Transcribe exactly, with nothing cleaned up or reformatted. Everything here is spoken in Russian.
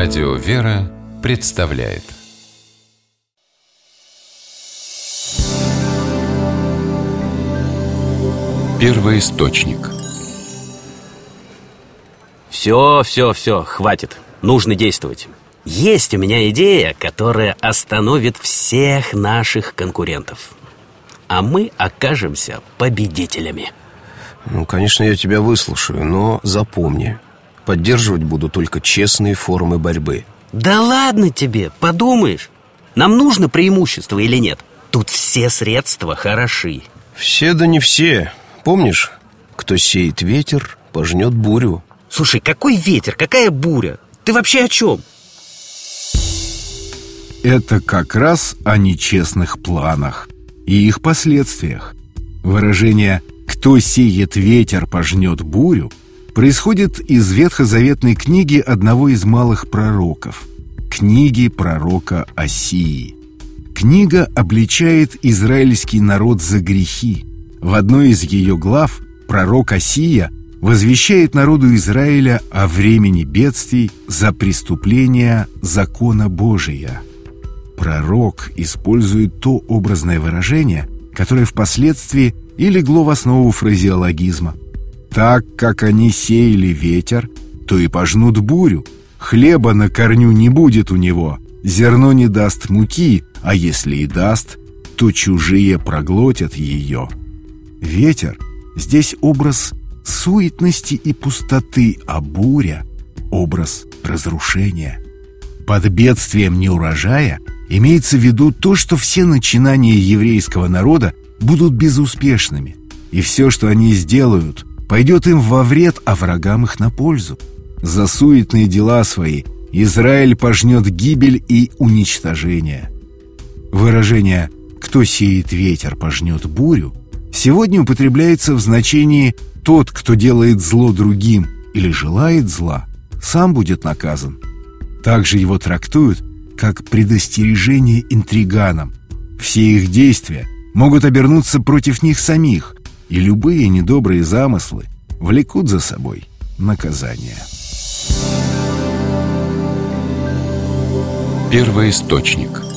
Радио «Вера» представляет Первоисточник. Все, все, все, хватит. Нужно действовать. Есть у меня идея, которая остановит всех наших конкурентов. А мы окажемся победителями. Ну, конечно, я тебя выслушаю, но запомни, поддерживать буду только честные формы борьбы. Да ладно тебе, подумаешь. Нам нужно преимущество или нет? Тут все средства хороши. Все да не все. Помнишь, кто сеет ветер, пожнет бурю. Слушай, какой ветер, какая буря? Ты вообще о чем? Это как раз о нечестных планах и их последствиях. Выражение «кто сеет ветер, пожнет бурю» происходит из ветхозаветной книги одного из малых пророков, книги пророка Осии. Книга обличает израильский народ за грехи. В одной из ее глав пророк Осия возвещает народу Израиля о времени бедствий за преступления закона Божия. Пророк использует то образное выражение, которое впоследствии и легло в основу фразеологизма. «Так как они сеяли ветер, то и пожнут бурю. Хлеба на корню не будет у него, зерно не даст муки, а если и даст, то чужие проглотят ее». Ветер здесь образ суетности и пустоты, а буря — образ разрушения. Под бедствием неурожая имеется в виду то, что все начинания еврейского народа будут безуспешными, и все, что они сделают, пойдет им во вред, а врагам их на пользу. За суетные дела свои Израиль пожнет гибель и уничтожение. Выражение «кто сеет ветер, пожнет бурю» сегодня употребляется в значении «тот, кто делает зло другим или желает зла, сам будет наказан». Также его трактуют как предостережение интриганам. Все их действия могут обернуться против них самих, и любые недобрые замыслы влекут за собой наказание. Первоисточник.